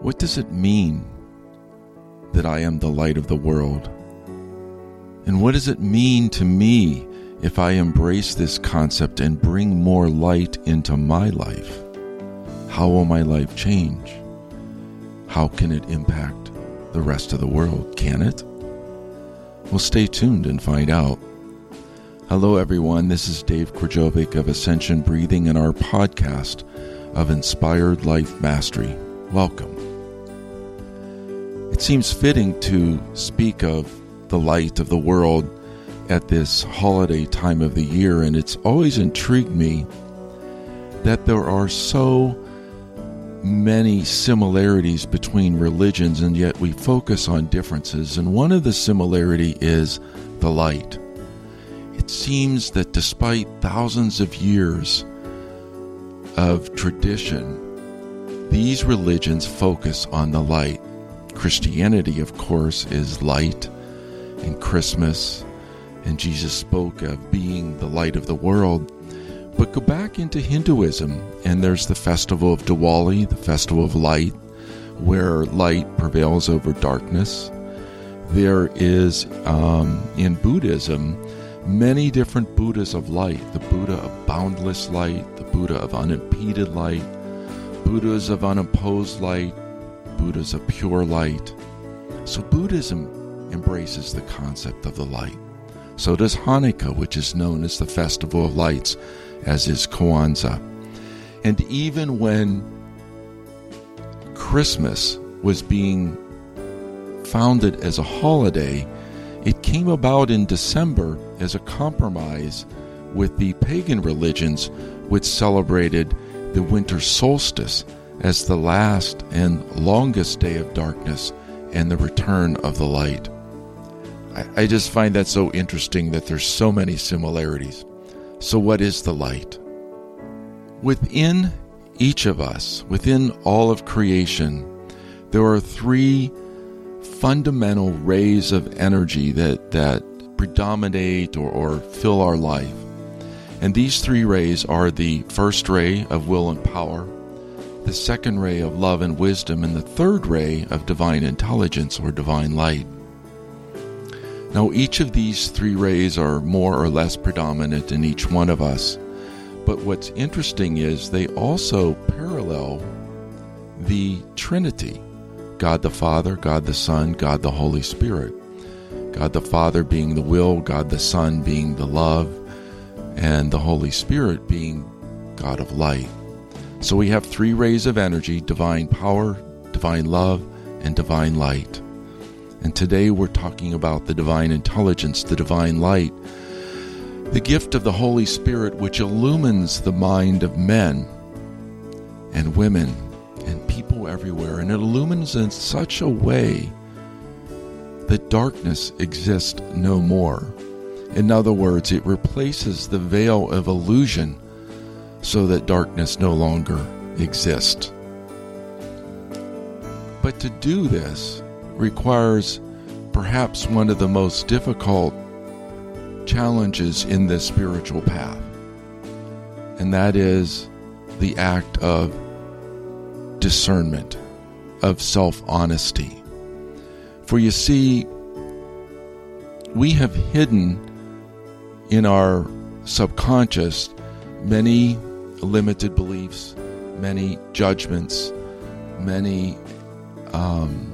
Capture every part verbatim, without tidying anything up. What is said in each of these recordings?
What does it mean that I am the light of the world? And what does it mean to me if I embrace this concept and bring more light into my life? How will my life change? How can it impact the rest of the world? Can it? Well, stay tuned and find out. Hello, everyone. This is Dave Krajovik of Ascension Breathing and our podcast of Inspired Life Mastery. Welcome. It seems fitting to speak of the light of the world at this holiday time of the year, and it's always intrigued me that there are so many similarities between religions, and yet we focus on differences. And one of the similarity is the light. It seems that despite thousands of years of tradition, these religions focus on the light. Christianity, of course, is light, and Christmas, and Jesus spoke of being the light of the world. But go back into Hinduism, and there's the festival of Diwali, the festival of light, where light prevails over darkness. There is, um, in Buddhism, many different Buddhas of light. The Buddha of boundless light, the Buddha of unimpeded light, Buddhas of unopposed light, Buddhas of pure light. So Buddhism embraces the concept of the light. So does Hanukkah, which is known as the Festival of Lights, as is Kwanzaa. And even when Christmas was being founded as a holiday, it came about in December as a compromise with the pagan religions, which celebrated the winter solstice as the last and longest day of darkness and the return of the light. I, I just find that so interesting that there's so many similarities. So what is the light? Within each of us, within all of creation, there are three fundamental rays of energy that, that predominate or, or fill our life. And these three rays are the first ray of will and power, the second ray of love and wisdom, and the third ray of divine intelligence or divine light. Now, each of these three rays are more or less predominant in each one of us. But what's interesting is they also parallel the Trinity: God the Father, God the Son, God the Holy Spirit. God the Father being the will, God the Son being the love, and the Holy Spirit being God of light. So we have three rays of energy: divine power, divine love, and divine light. And today we're talking about the divine intelligence, the divine light, the gift of the Holy Spirit, which illumines the mind of men and women and people everywhere. And it illumines in such a way that darkness exists no more. In other words, it replaces the veil of illusion so that darkness no longer exists. But to do this requires perhaps one of the most difficult challenges in this spiritual path, and that is the act of discernment, of self-honesty. For you see, we have hidden in our subconscious many limited beliefs, many judgments, many um,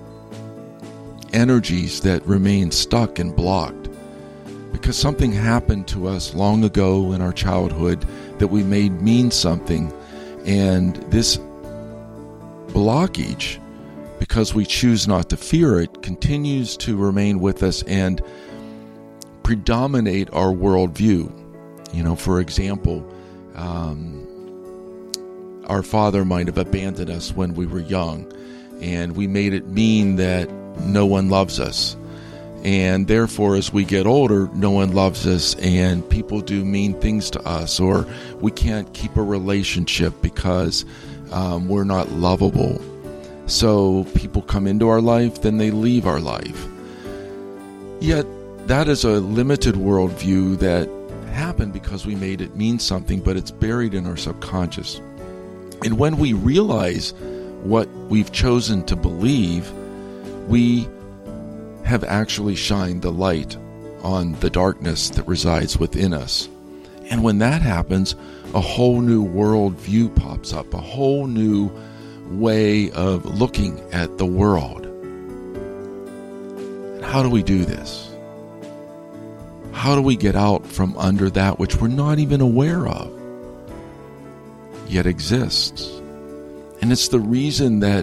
energies that remain stuck and blocked because something happened to us long ago in our childhood that we made mean something. And this blockage, because we choose not to fear it, continues to remain with us and predominate our worldview. You know, for example, um, our father might have abandoned us when we were young, and we made it mean that no one loves us. And therefore, as we get older, no one loves us, and people do mean things to us, or we can't keep a relationship because um, we're not lovable. So people come into our life, then they leave our life. Yet, that is a limited worldview that happened because we made it mean something, but it's buried in our subconscious. And when we realize what we've chosen to believe, we have actually shined the light on the darkness that resides within us. And when that happens, a whole new world view pops up, a whole new way of looking at the world. And how do we do this? How do we get out from under that which we're not even aware of, yet exists? And it's the reason that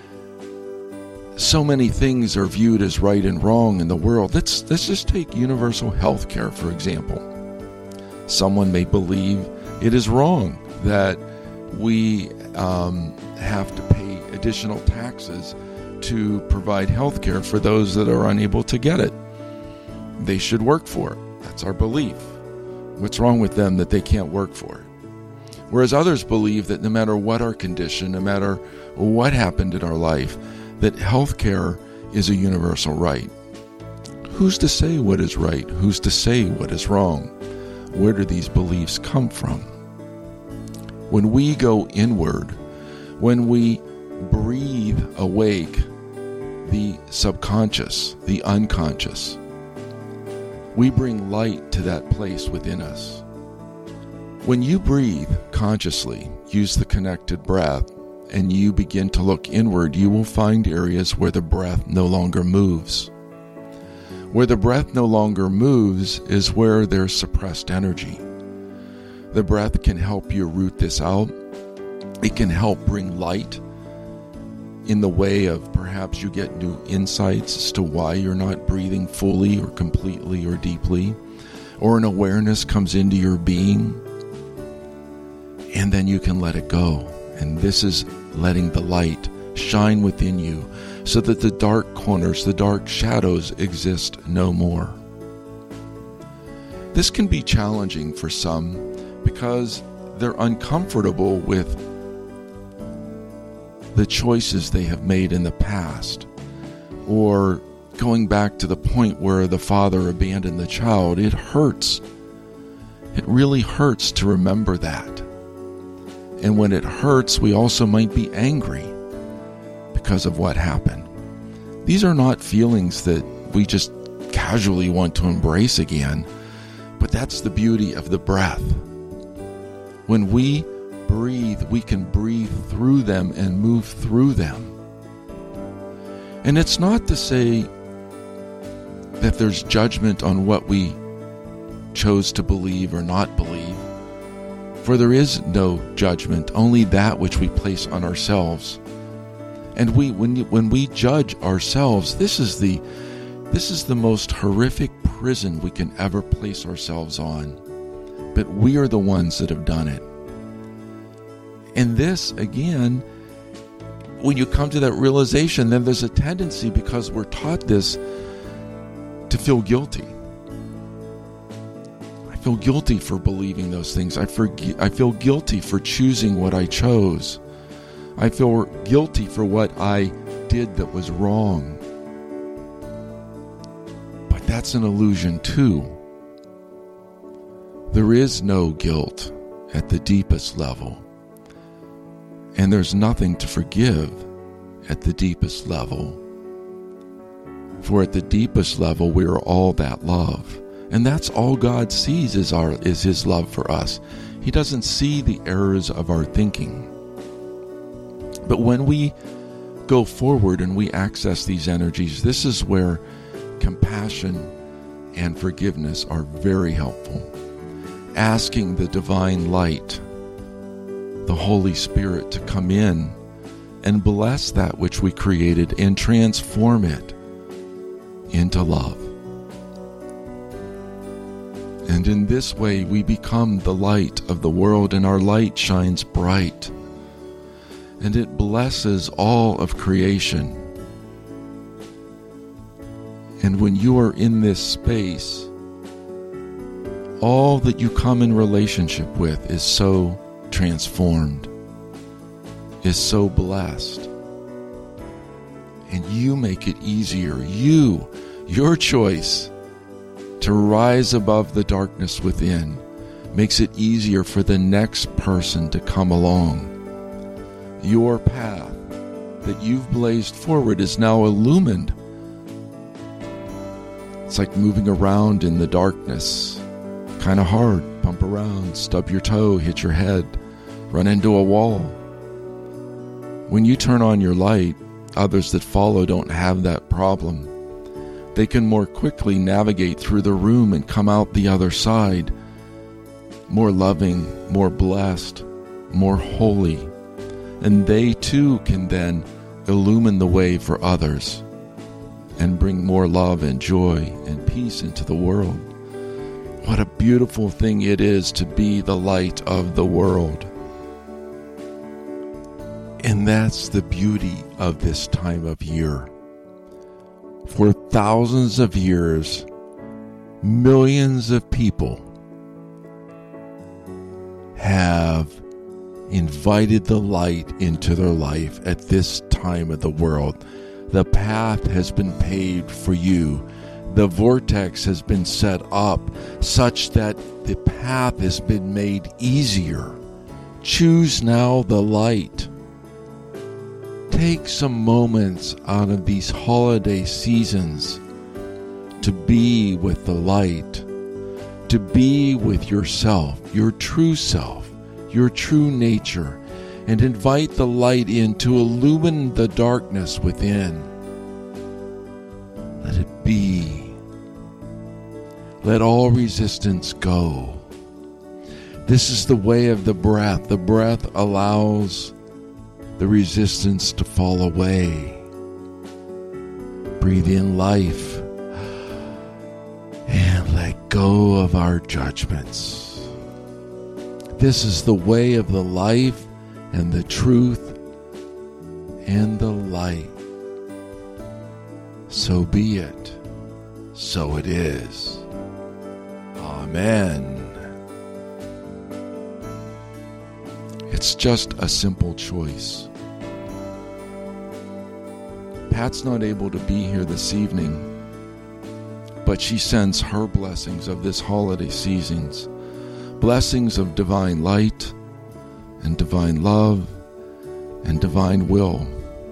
so many things are viewed as right and wrong in the world. Let's, let's just take universal health care, for example. Someone may believe it is wrong that we um, have to pay additional taxes to provide health care for those that are unable to get it. They should work for it. That's our belief. What's wrong with them that they can't work for it? Whereas others believe that no matter what our condition, no matter what happened in our life, that health care is a universal right. Who's to say what is right? Who's to say what is wrong? Where do these beliefs come from? When we go inward, when we breathe awake the subconscious, the unconscious, we bring light to that place within us. When you breathe consciously, use the connected breath, and you begin to look inward, you will find areas where the breath no longer moves. Where the breath no longer moves is where there's suppressed energy. The breath can help you root this out. It can help bring light in the way of perhaps you get new insights as to why you're not breathing fully or completely or deeply, or an awareness comes into your being, and then you can let it go. And this is letting the light shine within you so that the dark corners, the dark shadows exist no more. This can be challenging for some because they're uncomfortable with the choices they have made in the past, or going back to the point where the father abandoned the child. It hurts. It really hurts to remember that. And when it hurts, we also might be angry because of what happened. These are not feelings that we just casually want to embrace again, but that's the beauty of the breath. When we breathe, we can breathe through them and move through them. And it's not to say that there's judgment on what we chose to believe or not believe. For there is no judgment, only that which we place on ourselves. And we, when you, when we judge ourselves, this is the this is the most horrific prison we can ever place ourselves on. But we are the ones that have done it. And this, again, when you come to that realization, then there's a tendency, because we're taught this, to feel guilty. I feel guilty for believing those things. I, forg- I feel guilty for choosing what I chose. I feel guilty for what I did that was wrong. But that's an illusion too. There is no guilt at the deepest level. And there's nothing to forgive at the deepest level. For at the deepest level, we are all that love. And that's all God sees is our is His love for us. He doesn't see the errors of our thinking. But when we go forward and we access these energies, this is where compassion and forgiveness are very helpful. Asking the divine light, the Holy Spirit, to come in and bless that which we created and transform it into love. And in this way, we become the light of the world, and our light shines bright. And it blesses all of creation. And when you are in this space, all that you come in relationship with is so transformed, is so blessed. And you make it easier. You, your choice to rise above the darkness within makes it easier for the next person to come along. Your path that you've blazed forward is now illumined. It's like moving around in the darkness. Kind of hard. Bump around, stub your toe, hit your head, run into a wall. When you turn on your light, others that follow don't have that problem. They can more quickly navigate through the room and come out the other side, more loving, more blessed, more holy. And they too can then illumine the way for others and bring more love and joy and peace into the world. What a beautiful thing it is to be the light of the world. And that's the beauty of this time of year. For thousands of years, millions of people have invited the light into their life at this time of the world. The path has been paved for you. The vortex has been set up such that the path has been made easier. Choose now the light. Take some moments out of these holiday seasons to be with the light, to be with yourself, your true self, your true nature, and invite the light in to illumine the darkness within. Let it be. Let all resistance go. This is the way of the breath. The breath allows the resistance to fall away. Breathe in life and let go of our judgments. This is the way of the life and the truth and the light. So be it. So it is. Amen. It's just a simple choice. Pat's not able to be here this evening, but she sends her blessings of this holiday seasons, blessings of divine light and divine love and divine will.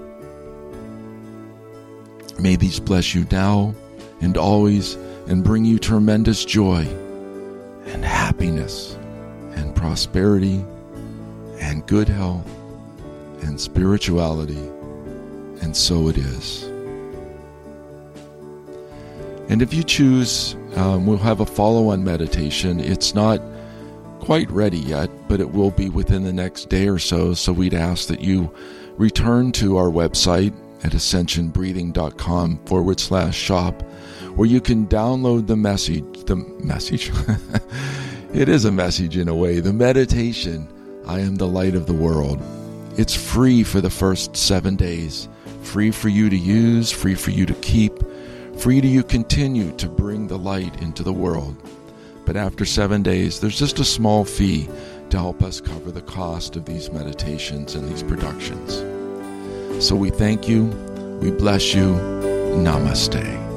May these bless you now and always and bring you tremendous joy and happiness and prosperity and good health and spirituality. And so it is. And if you choose, um, we'll have a follow-on meditation. It's not quite ready yet, but it will be within the next day or so. So we'd ask that you return to our website at ascensionbreathing.com forward slash shop, where you can download the message. The message? It is a message in a way. The meditation, I am the light of the world. It's free for the first seven days. Free for you to use, free for you to keep, free to you continue to bring the light into the world. But after seven days, there's just a small fee to help us cover the cost of these meditations and these productions. So we thank you, we bless you, namaste.